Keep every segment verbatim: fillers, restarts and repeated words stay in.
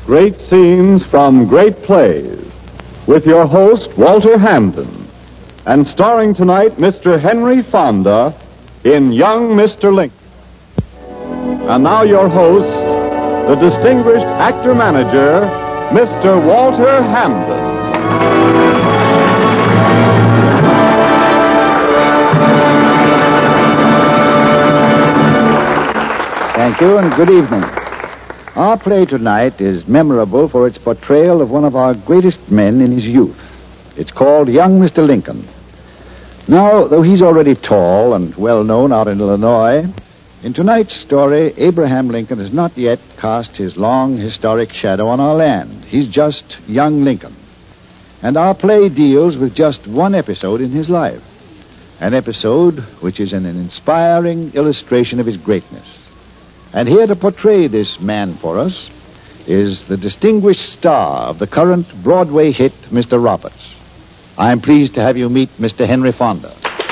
Great scenes from great plays, with your host, Walter Hamden, and starring tonight, Mister Henry Fonda in Young Mister Lincoln. And now your host, the distinguished actor-manager, Mister Walter Hamden. Thank you, and good evening. Our play tonight is memorable for its portrayal of one of our greatest men in his youth. It's called Young Mister Lincoln. Now, though he's already tall and well-known out in Illinois, in tonight's story, Abraham Lincoln has not yet cast his long historic shadow on our land. He's just young Lincoln. And our play deals with just one episode in his life, an episode which is an inspiring illustration of his greatness. And here to portray this man for us is the distinguished star of the current Broadway hit, Mister Roberts. I'm pleased to have you meet Mister Henry Fonda.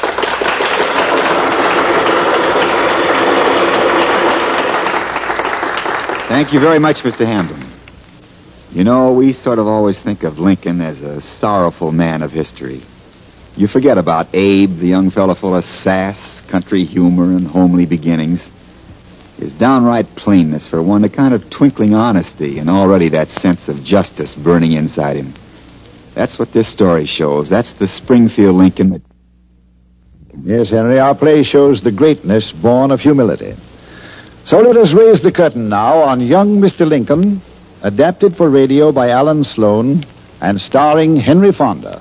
Thank you very much, Mister Hamden. You know, we sort of always think of Lincoln as a sorrowful man of history. You forget about Abe, the young fellow full of sass, country humor, and homely beginnings. His downright plainness for one, a kind of twinkling honesty, and already that sense of justice burning inside him. That's what this story shows. That's the Springfield Lincoln that... Yes, Henry, our play shows the greatness born of humility. So let us raise the curtain now on Young Mister Lincoln, adapted for radio by Alan Sloan and starring Henry Fonda.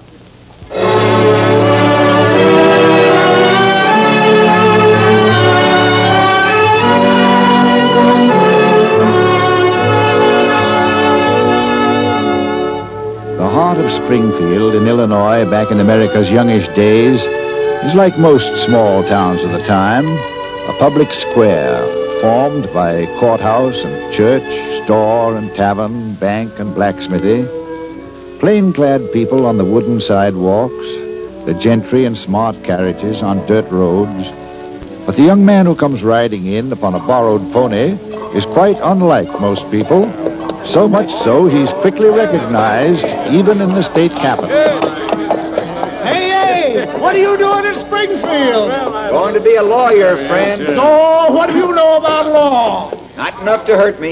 The heart of Springfield in Illinois back in America's youngish days is like most small towns of the time, a public square formed by courthouse and church, store and tavern, bank and blacksmithy, plain-clad people on the wooden sidewalks, the gentry in smart carriages on dirt roads. But the young man who comes riding in upon a borrowed pony is quite unlike most people, so much so he's quickly recognized even in the state capitol. Hey, hey! What are you doing in Springfield? Going to be a lawyer, friend. Oh, what do you know about law? Not enough to hurt me.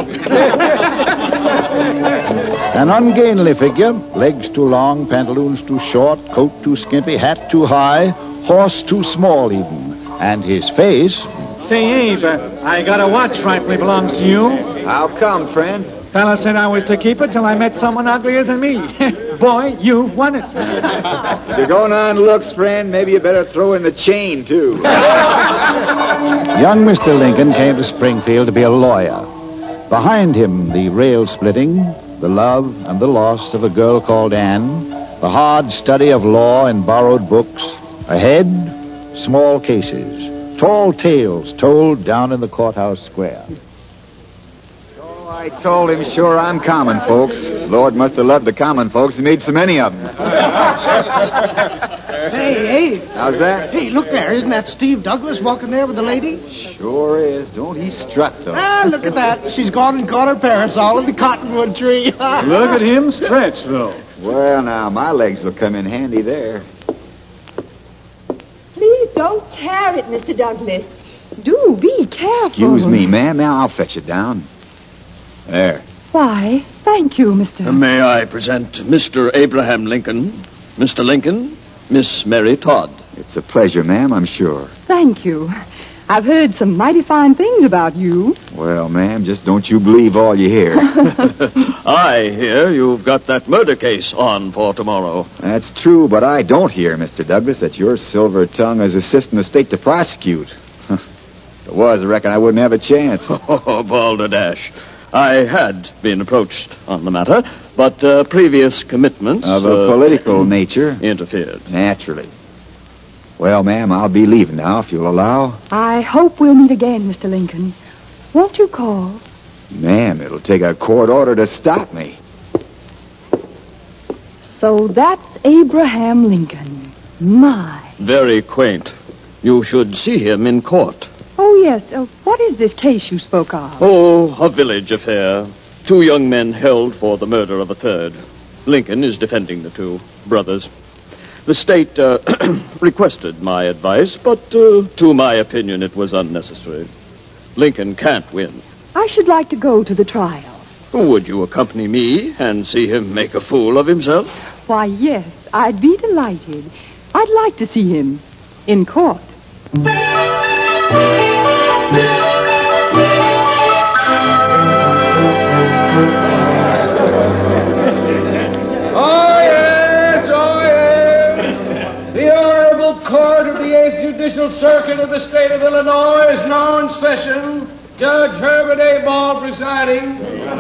An ungainly figure, legs too long, pantaloons too short, coat too skimpy, hat too high, horse too small even, and his face... Say, Abe, uh, I got a watch rightfully belongs to you. How come, friend? Fella said I was to keep it till I met someone uglier than me. Boy, you won it. If you're going on looks, friend, maybe you better throw in the chain, too. Young Mister Lincoln came to Springfield to be a lawyer. Behind him, the rail splitting, the love and the loss of a girl called Anne, the hard study of law in borrowed books. Ahead, small cases, tall tales told down in the courthouse square. I told him, sure, I'm common, folks. Lord must have loved the common folks. He made so many of them. Say, Abe. How's that? Hey, look there. Isn't that Steve Douglas walking there with the lady? Sure is. Don't he strut, though? Ah, look at that. She's gone and caught her parasol in the cottonwood tree. Look at him stretch, though. Well, now, my legs will come in handy there. Please don't tear it, Mister Douglas. Do be careful. Excuse me, ma'am. Now, I'll fetch it down. There. Why, thank you, Mister May I present Mister Abraham Lincoln, Mister Lincoln, Miss Mary Todd. It's a pleasure, ma'am, I'm sure. Thank you. I've heard some mighty fine things about you. Well, ma'am, just don't you believe all you hear. I hear you've got that murder case on for tomorrow. That's true, but I don't hear, Mister Douglas, that your silver tongue is assisting the state to prosecute. If it was, I reckon I wouldn't have a chance. Oh, balderdash. I had been approached on the matter, but uh, previous commitments... Of a uh, political nature? Interfered. Naturally. Well, ma'am, I'll be leaving now, if you'll allow. I hope we'll meet again, Mister Lincoln. Won't you call? Ma'am, it'll take a court order to stop me. So that's Abraham Lincoln. My. Very quaint. You should see him in court. Oh, yes. Uh, what is this case you spoke of? Oh, a village affair. two young men held for the murder of a third. Lincoln is defending the two brothers. The state uh, requested my advice, but uh, to my opinion it was unnecessary. Lincoln can't win. I should like to go to the trial. Would you accompany me and see him make a fool of himself? Why, yes, I'd be delighted. I'd like to see him in court. Court of the eighth Judicial Circuit of the State of Illinois is now in session. Judge Herbert A. Ball presiding.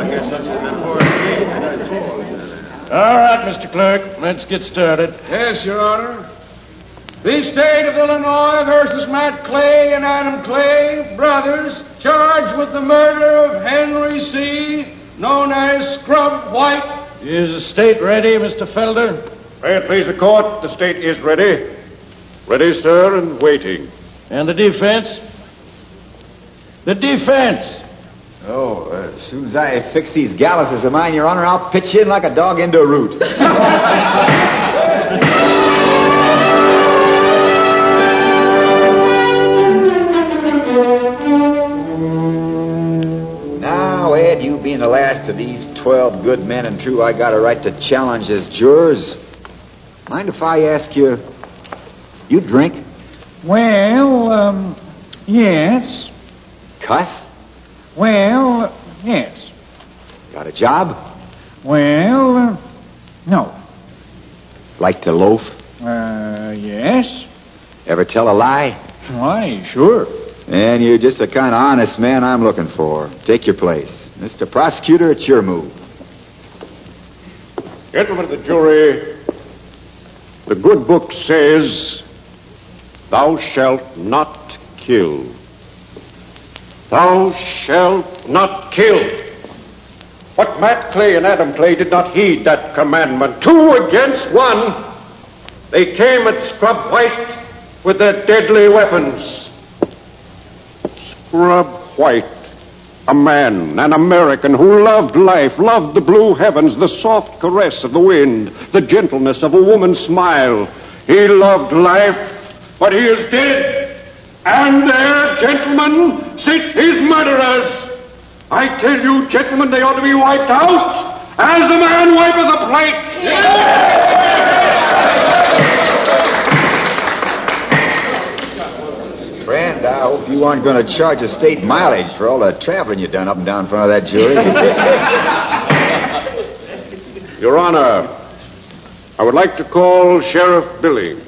All right, Mister Clerk, let's get started. Yes, Your Honor. The State of Illinois versus Matt Clay and Adam Clay, brothers, charged with the murder of Henry C., known as Scrub White. Is the state ready, Mister Felder? May it please the court, the state is ready. Ready, sir, and waiting. And the defense? The defense! Oh, uh, as soon as I fix these galluses of mine, Your Honor, I'll pitch in like a dog into a root. Now, Ed, you being the last of these twelve good men and true, I got a right to challenge as jurors. Mind if I ask you, you drink? Well, um, yes. Cuss? Well, yes. Got a job? Well, uh, no. Like to loaf? Uh, yes. Ever tell a lie? Why, sure. And you're just the kind of honest man I'm looking for. Take your place. Mister Prosecutor, it's your move. Gentlemen of the jury, the good book says, thou shalt not kill. Thou shalt not kill. But Matt Clay and Adam Clay did not heed that commandment. Two against one. They came at Scrub White with their deadly weapons. Scrub White, a man, an American who loved life, loved the blue heavens, the soft caress of the wind, the gentleness of a woman's smile. He loved life, but he is dead. And there, gentlemen, sit his murderers. I tell you, gentlemen, they ought to be wiped out as a man wipeth a plate. Friend, I hope you aren't going to charge a state mileage for all the traveling you've done up and down in front of that jury. Your Honor, I would like to call Sheriff Billings.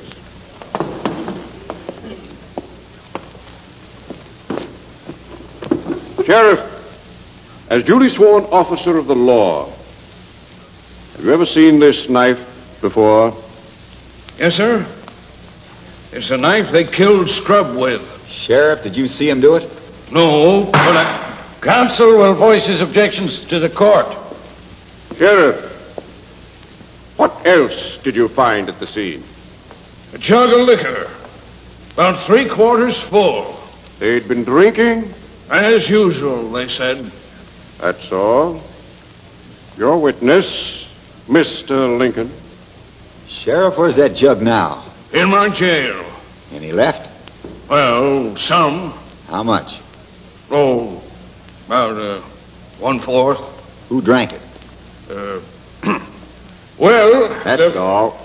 Sheriff, as duly sworn officer of the law, have you ever seen this knife before? Yes, sir. It's the knife they killed Scrub with. Sheriff, did you see him do it? No, but I... Counsel will voice his objections to the court. Sheriff, what else did you find at the scene? A jug of liquor. About three quarters full. They'd been drinking? As usual, they said. That's all. Your witness, Mister Lincoln. Sheriff, where's that jug now? In my jail. Any left? Well, some. How much? Oh, about uh, one-fourth. Who drank it? Uh, well... That's all.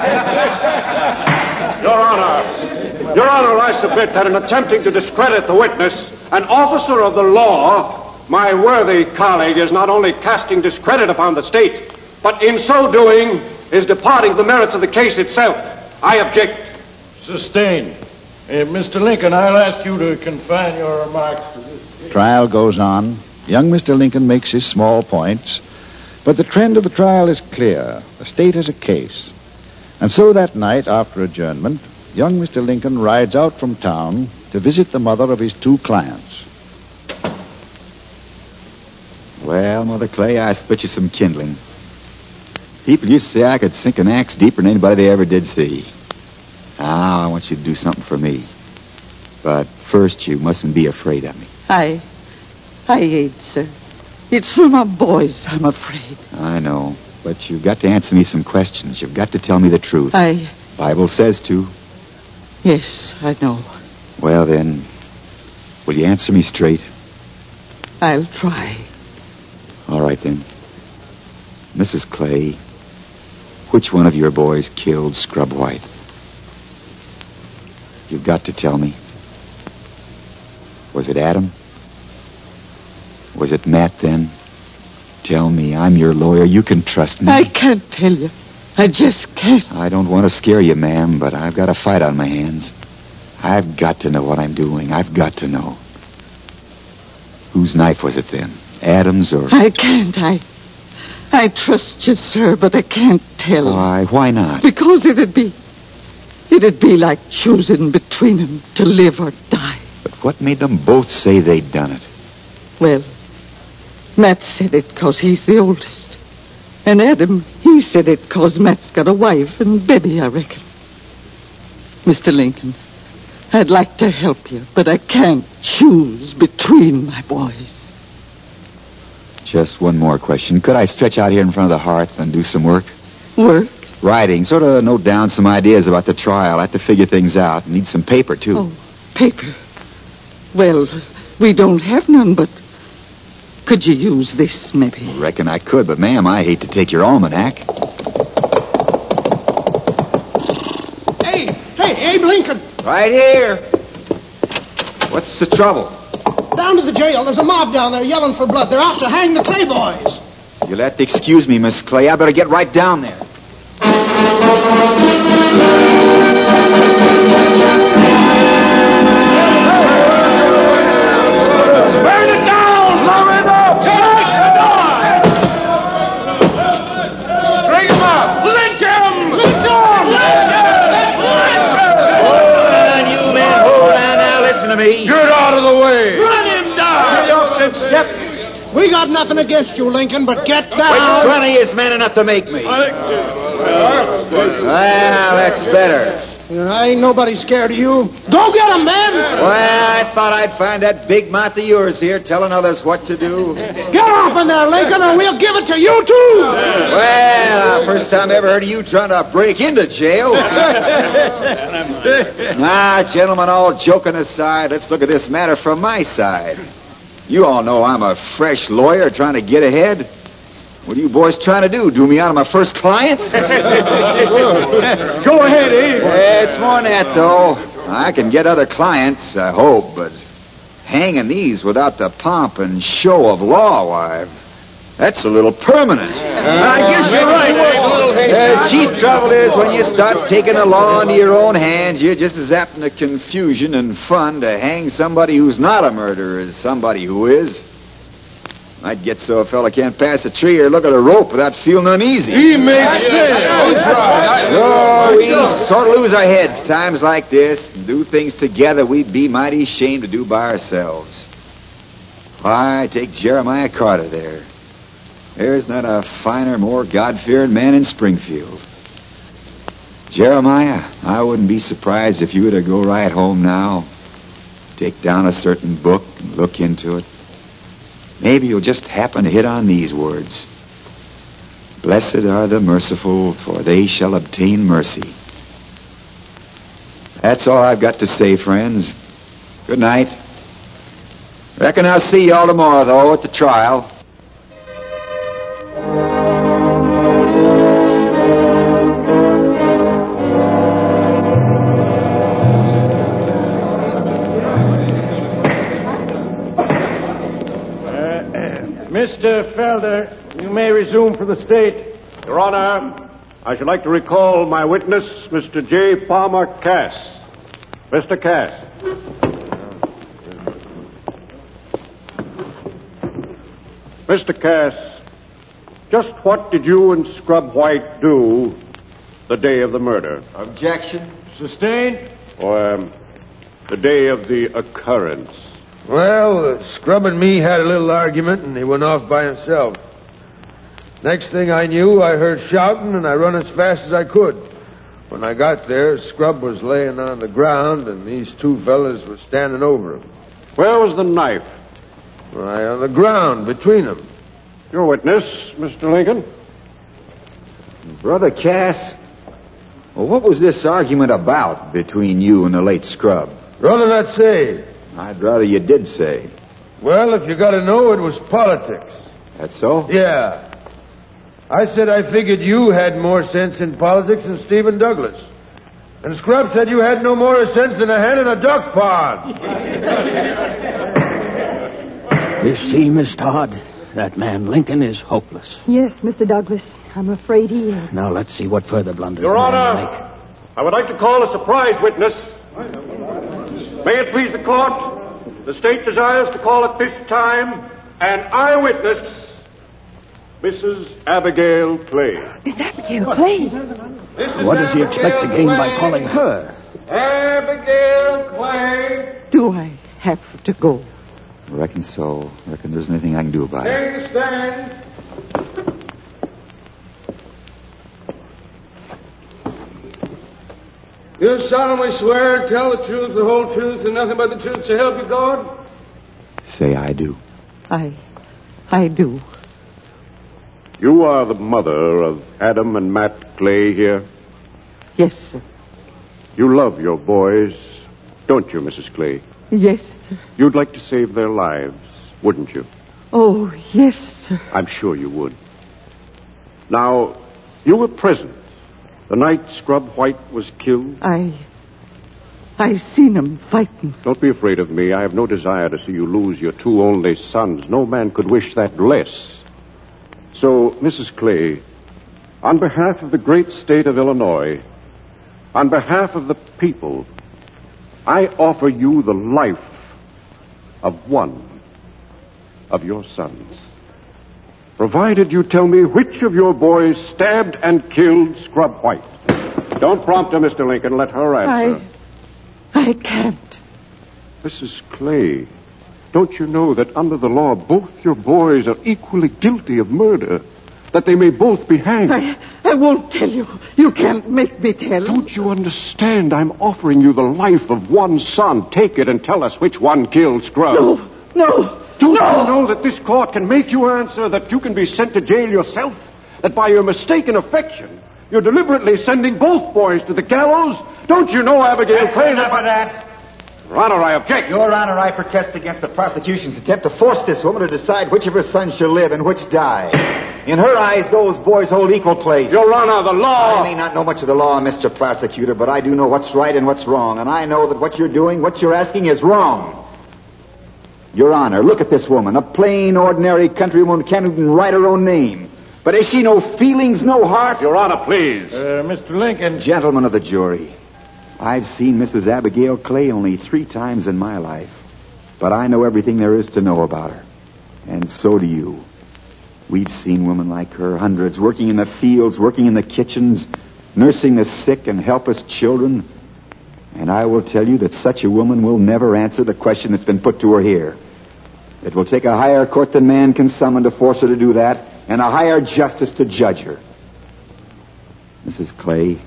Your Honor, Your Honor, I submit that in attempting to discredit the witness, an officer of the law, my worthy colleague, is not only casting discredit upon the state, but in so doing is departing the merits of the case itself. I object. Sustained. Uh, Mister Lincoln, I'll ask you to confine your remarks to this. Trial goes on. Young Mister Lincoln makes his small points, but the trend of the trial is clear. The state has a case. And so that night, after adjournment, young Mister Lincoln rides out from town to visit the mother of his two clients. Well, Mother Clay, I split you some kindling. People used to say I could sink an axe deeper than anybody they ever did see. Now, I want you to do something for me. But first, you mustn't be afraid of me. I... I ain't, sir. It's for my boys, I'm afraid. I know, but you've got to answer me some questions. You've got to tell me the truth. I... Bible says to. Yes, I know. Well, then, will you answer me straight? I'll try. All right, then. Missus Clay, which one of your boys killed Scrub White? You've got to tell me. Was it Adam? Was it Matt, then? Tell me. I'm your lawyer. You can trust me. I can't tell you. I just can't. I don't want to scare you, ma'am, but I've got a fight on my hands. I've got to know what I'm doing. I've got to know. Whose knife was it, then? Adam's or... I can't. I... I trust you, sir, but I can't tell. Why? Why not? Because it'd be... It'd be like choosing between them to live or die. But what made them both say they'd done it? Well, Matt said it because he's the oldest. And Adam, he said it because Matt's got a wife and baby, I reckon. Mister Lincoln, I'd like to help you, but I can't choose between my boys. Just one more question. Could I stretch out here in front of the hearth and do some work? Work? Writing. Sort of note down some ideas about the trial. I have to figure things out. Need some paper, too. Oh, paper. Well, we don't have none, but could you use this, maybe? Reckon I could, but, ma'am, I hate to take your almanac. Hey, hey, Abe Lincoln. Right here. What's the trouble? Down to the jail. There's a mob down there yelling for blood. They're out to hang the Clay boys. You'll have to excuse me, Miss Clay. I better get right down there. Burn it down! Blow it up! Finish the door! String him up! Lynch him! Lynch him! Hold on, you men. Hold on now. Listen to me. Get out of the way! Run him down! Step. We got nothing against you, Lincoln, but get down. Which one of you is man enough to make me? Well, that's better. I ain't nobody scared of you. Go get him, man! Well, I thought I'd find that big mouth of yours here telling others what to do. Get off in there, Lincoln, or we'll give it to you, too! Well, first time I ever heard of you trying to break into jail. Now, gentlemen, all joking aside, let's look at this matter from my side. You all know I'm a fresh lawyer trying to get ahead. What are you boys trying to do? Do me out of my first clients? Go ahead, Abe. It's more than that, though. I can get other clients, I hope, but hanging these without the pomp and show of law, why, that's a little permanent. I guess you're right. The chief trouble is when you start taking the law into your own hands, you're just as apt in the confusion and fun to hang somebody who's not a murderer as somebody who is. Might get so a fella can't pass a tree or look at a rope without feeling uneasy. He makes sense. So we sort of lose our heads times like this and do things together we'd be mighty ashamed to do by ourselves. Why, take Jeremiah Carter there. There's not a finer, more God-fearing man in Springfield. Jeremiah, I wouldn't be surprised if you were to go right home now, take down a certain book and look into it. Maybe you'll just happen to hit on these words. Blessed are the merciful, for they shall obtain mercy. That's all I've got to say, friends. Good night. Reckon I'll see you all tomorrow, though, at the trial. Mister Felder, you may resume for the state. Your Honor, I should like to recall my witness, Mister J. Palmer Cass. Mister Cass. Mister Cass, just what did you and Scrub White do the day of the murder? Objection. Sustained. Or um, the day of the occurrence? Well, uh, Scrub and me had a little argument, and he went off by himself. Next thing I knew, I heard shouting, and I run as fast as I could. When I got there, Scrub was laying on the ground, and these two fellas were standing over him. Where was the knife? Right on the ground between them. Your witness, Mister Lincoln. Brother Cass, well, what was this argument about between you and the late Scrub? Rather not say. I'd rather you did say. Well, if you got to know, it was politics. That's so? Yeah. I said I figured you had more sense in politics than Stephen Douglas. And Scrub said you had no more sense than a hen in a duck pond. You see, Miss Todd, that man Lincoln is hopeless. Yes, Mister Douglas. I'm afraid he is. Now, let's see what further blunders Your the man Honor, may make. I would like to call a surprise witness. May it please the court, the state desires to call at this time an eyewitness, Missus Abigail Clay. Miss Abigail Clay? What does he expect to gain by calling her? Abigail Clay. Do I have to go? Reckon so. Reckon there's anything I can do about it. Take a stand. You solemnly swear to tell the truth, the whole truth, and nothing but the truth, so help you God? Say I do. I... I do. You are the mother of Adam and Matt Clay here? Yes, sir. You love your boys, don't you, Missus Clay? Yes, sir. You'd like to save their lives, wouldn't you? Oh, yes, sir. I'm sure you would. Now, you were present the night Scrub White was killed? I... I seen him fighting. Don't be afraid of me. I have no desire to see you lose your two only sons. No man could wish that less. So, Missus Clay, on behalf of the great state of Illinois, on behalf of the people, I offer you the life of one of your sons. Provided you tell me which of your boys stabbed and killed Scrub White. Don't prompt her, Mister Lincoln. Let her answer. I... I can't. Missus Clay, don't you know that under the law both your boys are equally guilty of murder? That they may both be hanged? I, I won't tell you. You can't make me tell. Don't you understand? I'm offering you the life of one son. Take it and tell us which one killed Scrub. No, no, Don't no. you know that this court can make you answer, that you can be sent to jail yourself? That by your mistaken affection, you're deliberately sending both boys to the gallows? Don't you know, Abigail Clay? Enough of that. Your Honor, I object. Your Honor, I protest against the prosecution's attempt to force this woman to decide which of her sons shall live and which die. In her eyes, those boys hold equal place. Your Honor, the law... I may not know much of the law, Mister Prosecutor, but I do know what's right and what's wrong, and I know that what you're doing, what you're asking, is wrong. Your Honor, look at this woman, a plain, ordinary countrywoman who can't even write her own name. But has she no feelings, no heart? Your Honor, please. Uh, Mister Lincoln. Gentlemen of the jury, I've seen Missus Abigail Clay only three times in my life, but I know everything there is to know about her. And so do you. We've seen women like her, hundreds, working in the fields, working in the kitchens, nursing the sick and helpless children. And I will tell you that such a woman will never answer the question that's been put to her here. It will take a higher court than man can summon to force her to do that, and a higher justice to judge her. Missus Clay,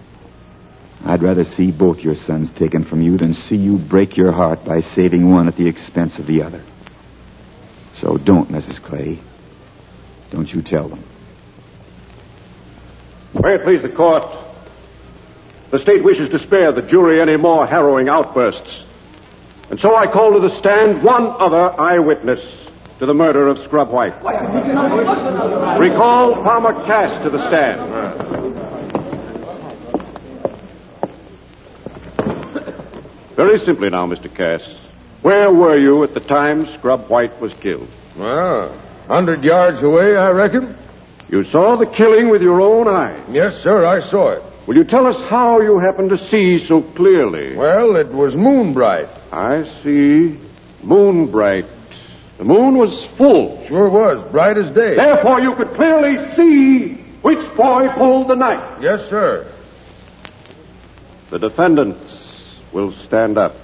I'd rather see both your sons taken from you than see you break your heart by saving one at the expense of the other. So don't, Missus Clay. Don't you tell them. May it please the court. The state wishes to spare the jury any more harrowing outbursts. And so I call to the stand one other eyewitness to the murder of Scrub White. Recall Palmer Cass to the stand. Very simply now, Mister Cass. Where were you at the time Scrub White was killed? Well, a hundred yards away, I reckon. You saw the killing with your own eyes? Yes, sir, I saw it. Will you tell us how you happened to see so clearly? Well, it was moon bright. I see. Moon bright. The moon was full. Sure was, bright as day. Therefore, you could clearly see which boy pulled the knife. Yes, sir. The defendants will stand up.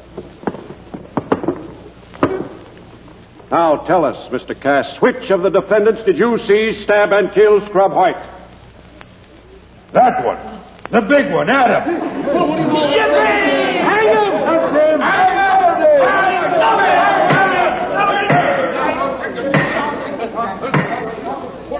Now tell us, Mister Cass, which of the defendants did you see stab and kill Scrub White? That one. The big one, Adam. Yippee! Hang him! Hang him!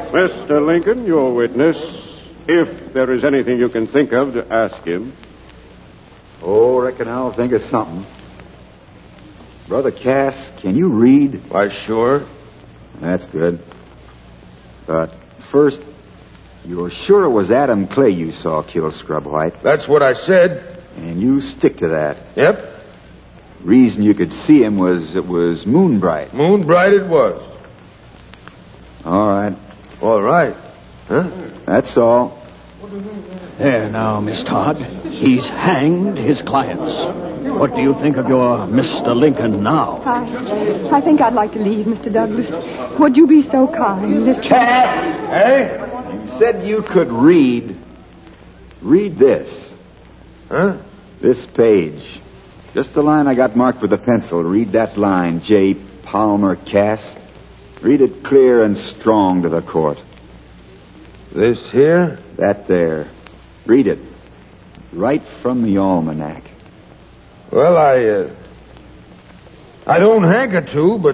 Mister Lincoln, your witness. If there is anything you can think of to ask him. Oh, reckon I'll think of something. Brother Cass, can you read? Why, sure. That's good. But first, you're sure it was Adam Clay you saw kill Scrub White? That's what I said. And you stick to that? Yep. Reason you could see him was it was moonbright. Moonbright it was. All right. All right. Huh? That's all. There now, Miss Todd. He's hanged his clients. What do you think of your Mister Lincoln now? I, I think I'd like to leave, Mister Douglas. Would you be so kind? This Cass! Hey? You said you could read. Read this. Huh? This page. Just the line I got marked with a pencil. Read that line, J. Palmer Cass. Read it clear and strong to the court. This here? That there. Read it. Right from the almanac. Well, I, uh, I don't hanker to, but...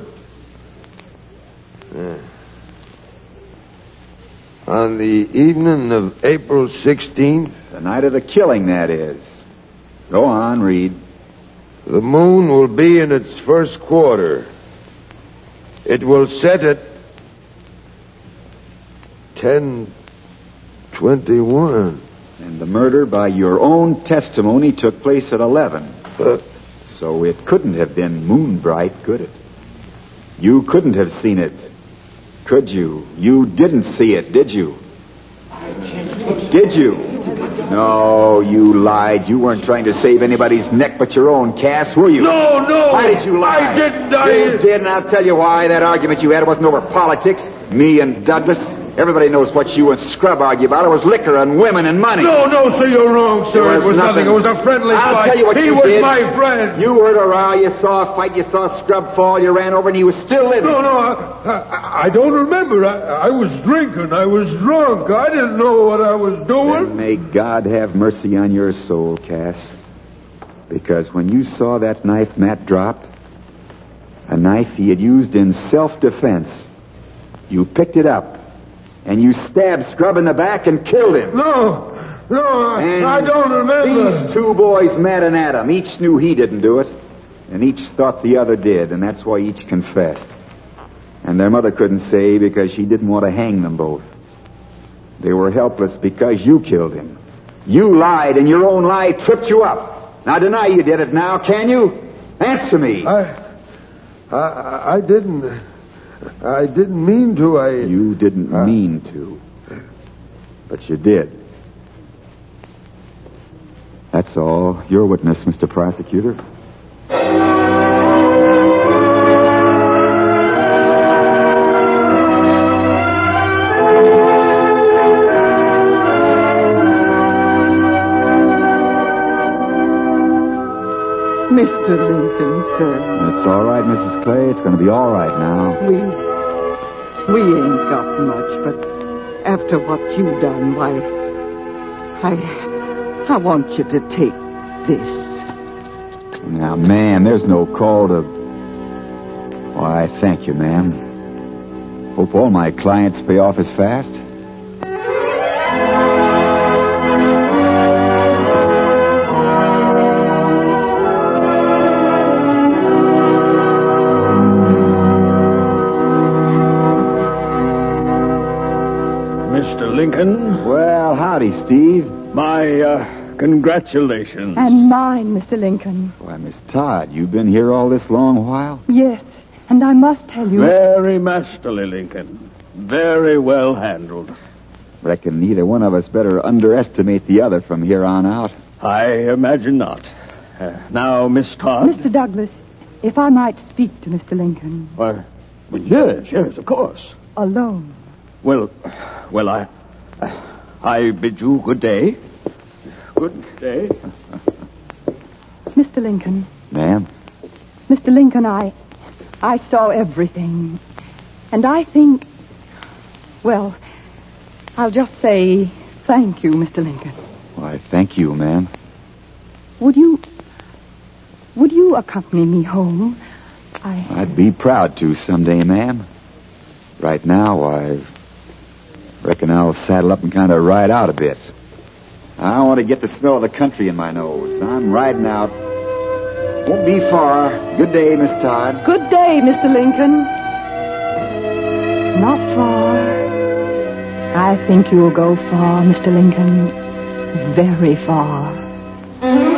Uh, on the evening of April sixteenth... The night of the killing, that is. Go on, read. The moon will be in its first quarter. It will set at ten twenty-one. And the murder, by your own testimony, took place at eleven. Uh, so it couldn't have been moonbright, could it? You couldn't have seen it, could you? You didn't see it, did you? Did you? No, you lied. You weren't trying to save anybody's neck but your own, Cass, were you? No, no. Why did you lie? I didn't. I... You did, and I'll tell you why. That argument you had wasn't over politics. Me and Douglas. Everybody knows what you and Scrub argue about. It was liquor and women and money. No, no, sir, you're wrong, sir. It was, it was nothing. nothing. It was a friendly I'll fight. tell you what he you was did. my friend. You heard a row. You saw a fight. You saw Scrub fall. You ran over, and he was still living. No, no, I, I, I don't remember. I, I was drinking. I was drunk. I didn't know what I was doing. Then may God have mercy on your soul, Cass. Because when you saw that knife Matt dropped, a knife he had used in self-defense, you picked it up, and you stabbed Scrub in the back and killed him. No, no, I, and I don't remember. These two boys, Matt and Adam, each knew he didn't do it, and each thought the other did, and that's why each confessed. And their mother couldn't say because she didn't want to hang them both. They were helpless because you killed him. You lied, and your own lie tripped you up. Now deny you did it now, can you? Answer me. I, I, I didn't... I didn't mean to, I... You didn't uh, mean to. But you did. That's all. Your witness, Mister Prosecutor. Mister Lincoln, sir. It's all right, Missus Clay. It's going to be all right now. We... We ain't got much, but after what you've done, why... I... I want you to take this. Now, ma'am, there's no call to... Why, thank you, ma'am. Hope all my clients pay off as fast. Lincoln. Well, howdy, Steve. My, uh, congratulations. And mine, Mister Lincoln. Why, Miss Todd, you've been here all this long while? Yes, and I must tell you... Very masterly, Lincoln. Very well handled. Reckon neither one of us better underestimate the other from here on out. I imagine not. Uh, now, Miss Todd. Mister Douglas, if I might speak to Mister Lincoln. Why, well, yes, yes, of course. Alone. Well, well, I... I bid you good day. Good day. Mister Lincoln. Ma'am? Mister Lincoln, I... I saw everything. And I think... Well, I'll just say thank you, Mister Lincoln. Why, thank you, ma'am. Would you... Would you accompany me home? I... I'd be proud to someday, ma'am. Right now, I... Reckon I'll saddle up and kind of ride out a bit. I want to get the smell of the country in my nose. I'm riding out. Won't be far. Good day, Miss Todd. Good day, Mister Lincoln. Not far. I think you'll go far, Mister Lincoln. Very far.